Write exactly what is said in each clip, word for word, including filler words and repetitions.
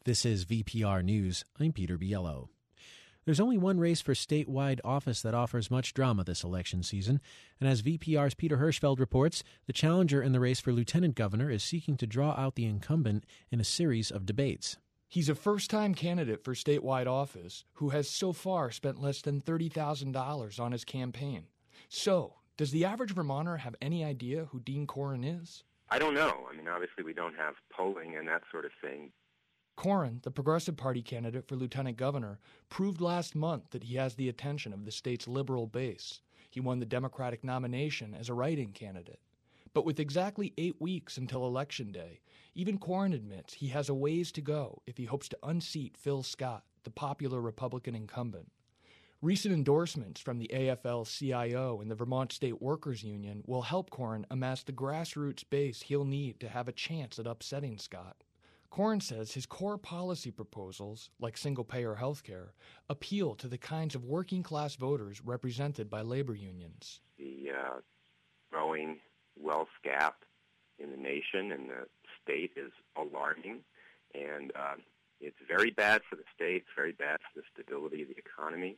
This is V P R News. I'm Peter Biello. There's only one race for statewide office that offers much drama this election season, and as V P R's Peter Hirschfeld reports, the challenger in the race for lieutenant governor is seeking to draw out the incumbent in a series of debates. He's a first-time candidate for statewide office who has so far spent less than thirty thousand dollars on his campaign. So, does the average Vermonter have any idea who Dean Corren is? I don't know. I mean, obviously we don't have polling and that sort of thing. Corren, the Progressive Party candidate for lieutenant governor, proved last month that he has the attention of the state's liberal base. He won the Democratic nomination as a write-in candidate. But with exactly eight weeks until Election Day, even Corren admits he has a ways to go if he hopes to unseat Phil Scott, the popular Republican incumbent. Recent endorsements from the A F L C I O and the Vermont State Workers Union will help Corren amass the grassroots base he'll need to have a chance at upsetting Scott. Corren says his core policy proposals, like single-payer health care, appeal to the kinds of working-class voters represented by labor unions. The uh, growing wealth gap in the nation and the state is alarming, and uh, it's very bad for the state. It's very bad for the stability of the economy.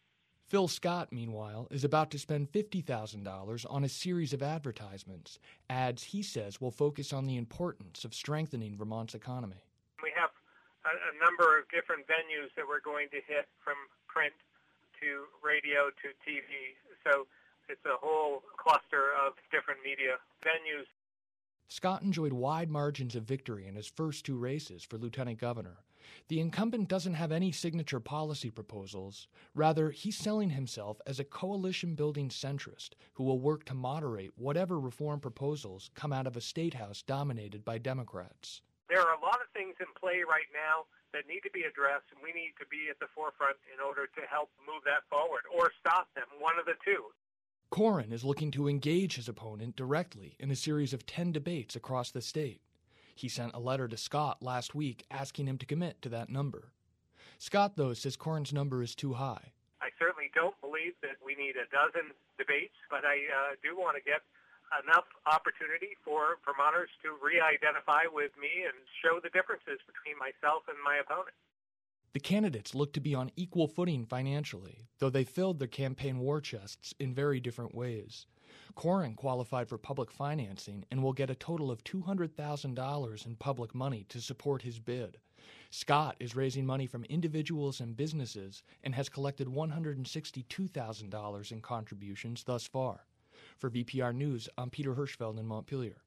Phil Scott, meanwhile, is about to spend fifty thousand dollars on a series of advertisements. Ads, he says, will focus on the importance of strengthening Vermont's economy. We have a, a number of different venues that we're going to hit, from print to radio to T V. So it's a whole cluster of different media venues. Scott enjoyed wide margins of victory in his first two races for lieutenant governor. The incumbent doesn't have any signature policy proposals. Rather, he's selling himself as a coalition-building centrist who will work to moderate whatever reform proposals come out of a state house dominated by Democrats. There are a lot of things in play right now that need to be addressed, and we need to be at the forefront in order to help move that forward or stop them, one of the two. Corren is looking to engage his opponent directly in a series of ten debates across the state. He sent a letter to Scott last week asking him to commit to that number. Scott, though, says Corren's number is too high. I certainly don't believe that we need a dozen debates, but I uh, do want to get enough opportunity for Vermonters to re-identify with me and show the differences between myself and my opponent. The candidates look to be on equal footing financially, though they filled their campaign war chests in very different ways. Corren qualified for public financing and will get a total of two hundred thousand dollars in public money to support his bid. Scott is raising money from individuals and businesses and has collected one hundred sixty-two thousand dollars in contributions thus far. For V P R News, I'm Peter Hirschfeld in Montpelier.